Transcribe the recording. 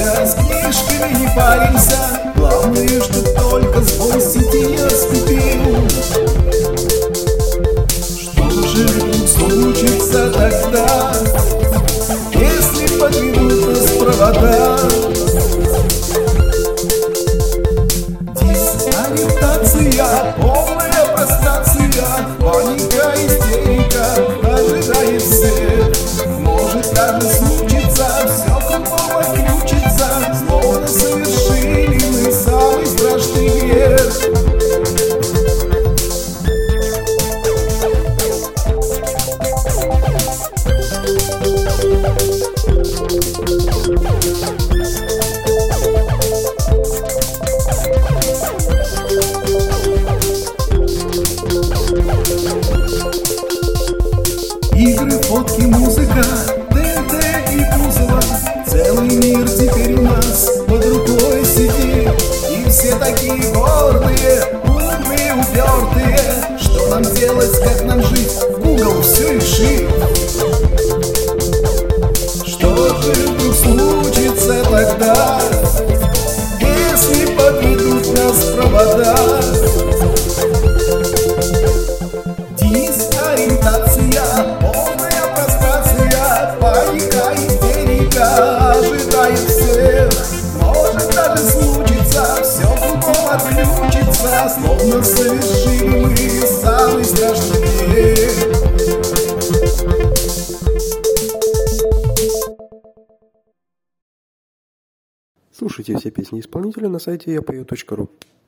С книжками не паримся, главное, чтоб только сбой сети не отступил. Что же вдруг случится тогда, если подведут нас провода? Дезориентация, полная прострация, паника, истерика ожидает всех. Может даже случится, все кругом отключится, словно совершили мы самый страшный грех. Игры, фотки, музыка, ТНТ и Бузова, целый мир теперь у нас под рукой сидит. И все такие гордые, умные, упертые. Что нам делать, как нам жить? Google все решит. Что же вдруг случится тогда, если подведут нас провода? Дезориентация, полная прострация, паника, истерика ожидает всех. Может даже случится, все кругом отключится, словно совершили мы самый страшный грех. Слушайте все песни исполнителя на сайте yapeo.ru.